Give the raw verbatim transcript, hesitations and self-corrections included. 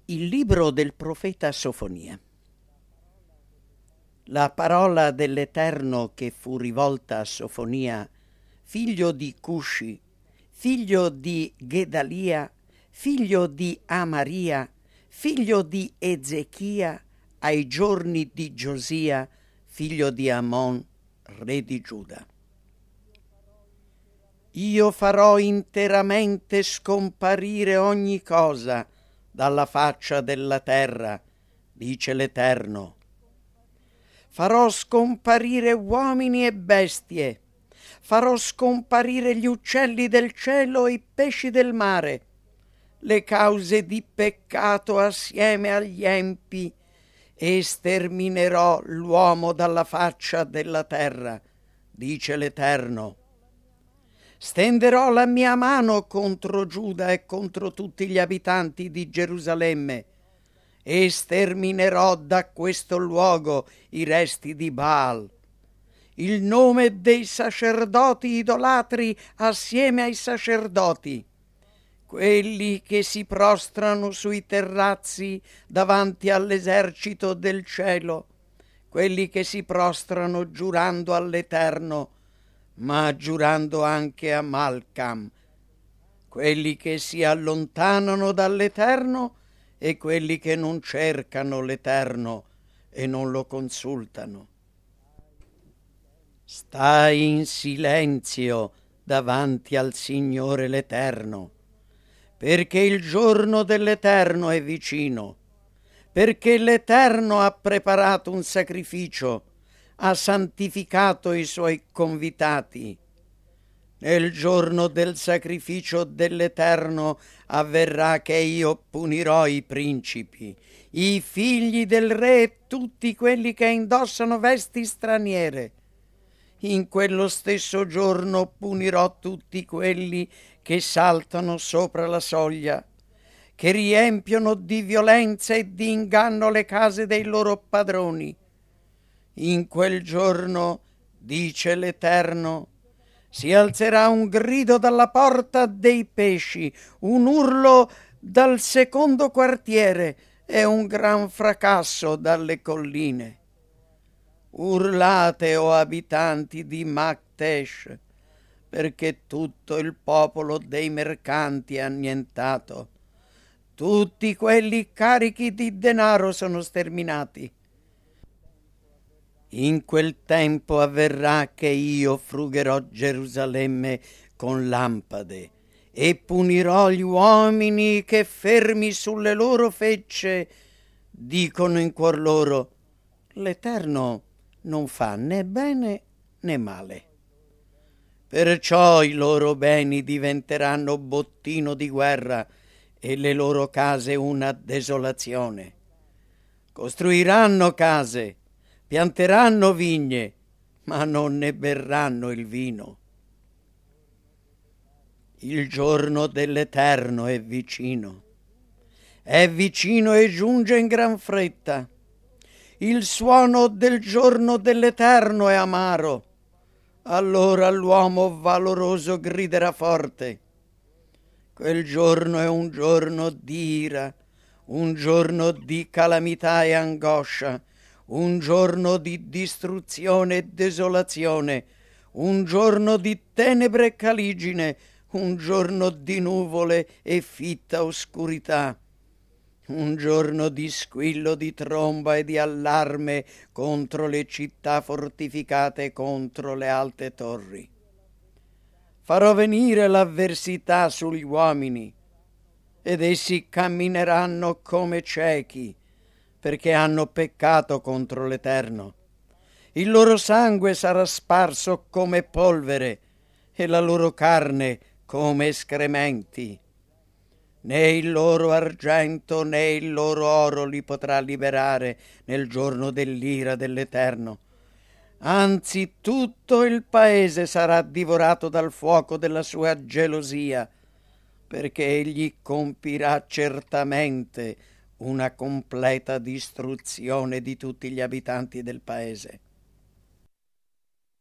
Il libro del profeta Sofonia. La parola dell'Eterno che fu rivolta a Sofonia, figlio di Cusci, figlio di Gedalia, figlio di Amaria, figlio di Ezechia, ai giorni di Giosia, figlio di Amon, re di Giuda. Io farò interamente scomparire ogni cosa dalla faccia della terra, dice l'Eterno. Farò scomparire uomini e bestie, farò scomparire gli uccelli del cielo e i pesci del mare, le cause di peccato assieme agli empi, e sterminerò l'uomo dalla faccia della terra, dice l'Eterno. Stenderò la mia mano contro Giuda e contro tutti gli abitanti di Gerusalemme e sterminerò da questo luogo i resti di Baal, il nome dei sacerdoti idolatri assieme ai sacerdoti, quelli che si prostrano sui terrazzi davanti all'esercito del cielo, quelli che si prostrano giurando all'Eterno, ma giurando anche a Malcam, quelli che si allontanano dall'Eterno e quelli che non cercano l'Eterno e non lo consultano. Stai in silenzio davanti al Signore l'Eterno, perché il giorno dell'Eterno è vicino, perché l'Eterno ha preparato un sacrificio, ha santificato i suoi convitati. Nel giorno del sacrificio dell'Eterno avverrà che io punirò i principi, i figli del re e tutti quelli che indossano vesti straniere. In quello stesso giorno punirò tutti quelli che saltano sopra la soglia, che riempiono di violenza e di inganno le case dei loro padroni. In quel giorno, dice l'Eterno, si alzerà un grido dalla porta dei pesci, un urlo dal secondo quartiere e un gran fracasso dalle colline. Urlate, o abitanti di Mactesh, perché tutto il popolo dei mercanti è annientato. Tutti quelli carichi di denaro sono sterminati. In quel tempo avverrà che io frugherò Gerusalemme con lampade e punirò gli uomini che fermi sulle loro fecce dicono in cuor loro: l'Eterno non fa né bene né male. Perciò i loro beni diventeranno bottino di guerra e le loro case una desolazione. Costruiranno case, pianteranno vigne, ma non ne berranno il vino. Il giorno dell'Eterno è vicino. È vicino e giunge in gran fretta. Il suono del giorno dell'Eterno è amaro. Allora l'uomo valoroso griderà forte. Quel giorno è un giorno di ira, un giorno di calamità e angoscia, un giorno di distruzione e desolazione, un giorno di tenebre e caligine, un giorno di nuvole e fitta oscurità, un giorno di squillo di tromba e di allarme contro le città fortificate e contro le alte torri. Farò venire l'avversità sugli uomini, ed essi cammineranno come ciechi, perché hanno peccato contro l'Eterno. Il loro sangue sarà sparso come polvere e la loro carne come escrementi. Né il loro argento né il loro oro li potrà liberare nel giorno dell'ira dell'Eterno. Anzi, tutto il paese sarà divorato dal fuoco della sua gelosia, perché egli compirà certamente una completa distruzione di tutti gli abitanti del paese.